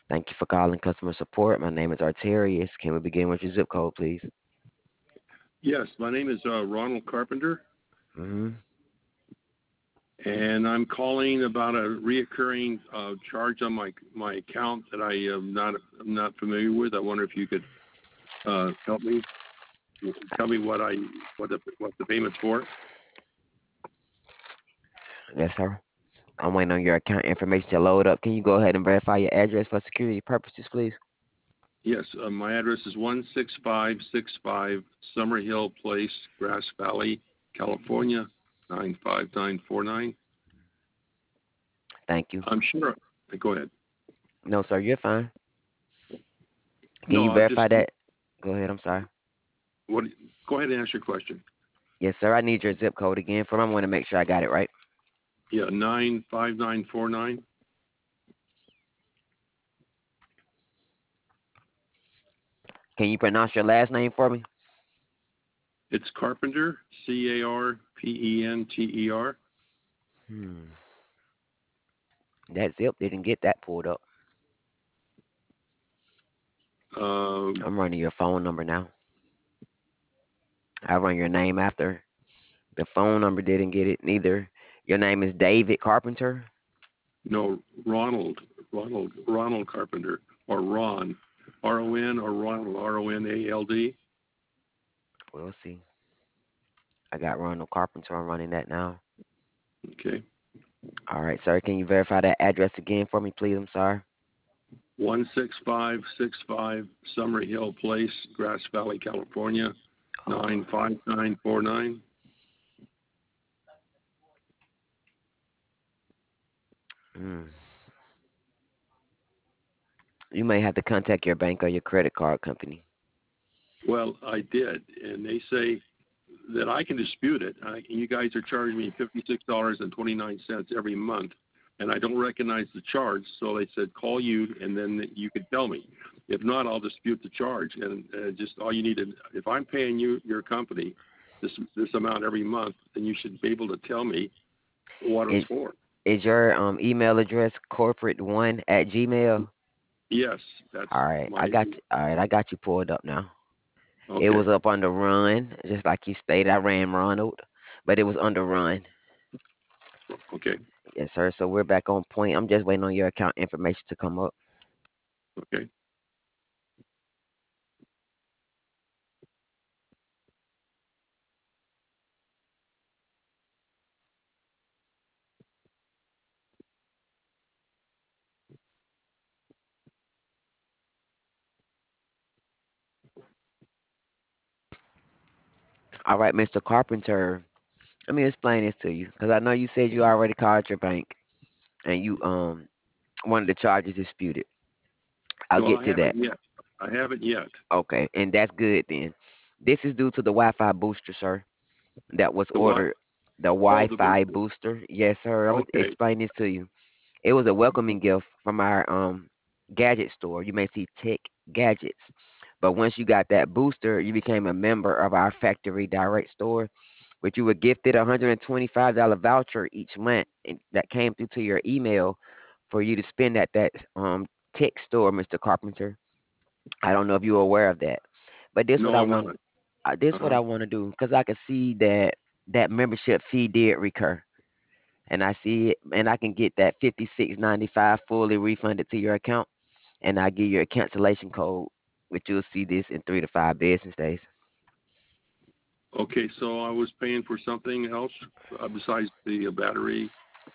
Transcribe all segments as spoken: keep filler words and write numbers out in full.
Thank you for calling customer support. My name is Arterius. Can we begin with your zip code, please? Yes, my name is uh, Ronald Carpenter, Mm-hmm. and I'm calling about a reoccurring uh, charge on my my account that I am not I'm not familiar with. I wonder if you could uh, help me, tell me what I what the what the payment's for. Yes, sir. I'm waiting on your account information to load up. Can you go ahead and verify your address for security purposes, please? Yes, uh, my address is one six five six five Summer Hill Place, Grass Valley, California, nine five nine four nine. Thank you. I'm sure. Go ahead. No, sir, you're fine. Can you No, I'm just verify that? Go ahead. I'm sorry. what. Go ahead and ask your question. Yes, sir. I need your zip code again for I want to make sure I got it right. Yeah, nine five nine four nine. Can you pronounce your last name for me? It's Carpenter, C A R P E N T E R. Hmm. That zip didn't get that pulled up. Um, I'm running your phone number now. I run your name after. The phone number didn't get it neither. Your name is David Carpenter. no, Ronald, Ronald, Ronald Carpenter, or Ron, R O N, or Ronald, R O N A L D. We'll see. I got Ronald Carpenter. I'm running that now. Okay. All right, sir. Can you verify that address again for me, please? I'm sorry. one six five six five Summer Hill Place, Grass Valley, California, Oh, nine five nine four nine. mm. You may have to contact your bank or your credit card company. Well, I did, and they say that I can dispute it. I, you guys are charging me fifty-six dollars and twenty-nine cents every month, and I don't recognize the charge. So they said call you, and then you could tell me. If not, I'll dispute the charge. And uh, just all you need to, if I'm paying you your company this this amount every month, then you should be able to tell me what it was Is for. is your um email address corporate one at Gmail? Yes, that's All right, I my. got you. All right, I got you pulled up now. It Okay, was up under run, just like you stated. I ran Ronald, but it was under run. okay, Yes, sir. So we're back on point. I'm just waiting on your account information to come up. okay. All right, mister Carpenter. Let me explain this to you, because I know you said you already called your bank and you um wanted the charges disputed. I'll No, get I to haven't that. yet. I haven't yet. Okay, and that's good then. This is due to the Wi-Fi booster, sir, that was The what? ordered. The Oh, the Wi-Fi booster. booster. Yes, sir. I'm gonna Okay, explain this to you. It was a welcoming gift from our um gadget store. You may see Tech Gadgets. But once you got that booster, you became a member of our factory direct store, which you were gifted a one hundred twenty-five dollars voucher each month and that came through to your email for you to spend at that um tech store, mister Carpenter. I don't know if you're aware of that. But this what no, I I'm want not. uh, this what Uh-huh. I want to do because I can see that that membership fee did recur and I see it, and I can get that fifty-six ninety-five fully refunded to your account, and I give you a cancellation code, which you'll see this in three to five business days. Okay, so I was paying for something else uh, besides the uh, battery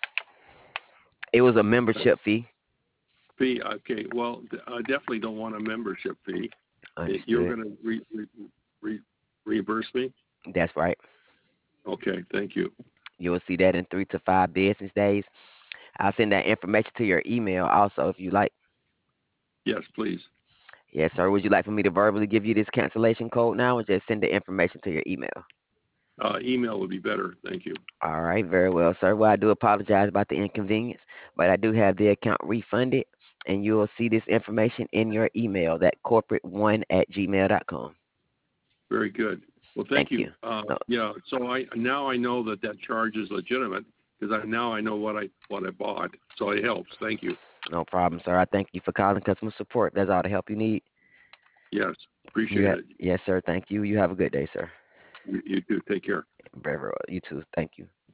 It was a uh, membership fee. fee. Okay, well, th- I definitely don't want a membership fee. It, you're Understood. going to re- re- re- reimburse me? That's right. Okay, thank you. You'll see that in three to five business days. I'll send that information to your email also if you like. Yes, please. Yes, sir. Would you like for me to verbally give you this cancellation code now or just send the information to your email? Uh, email would be better. Thank you. All right, very well, sir. Well, I do apologize about the inconvenience, but I do have the account refunded, and you will see this information in your email, that corporate one at gmail dot com. Very good. Well, thank Thank you. you. Uh, No, yeah. So I now I know that that charge is legitimate because I now I know what I what I bought. So it helps. Thank you. No problem, sir. I thank you for calling customer support. That's all the help you need. Yes, You appreciate ha- it. yes, sir. Thank you. You have a good day, sir. You, you too. Take care. Very well. You too. Thank you.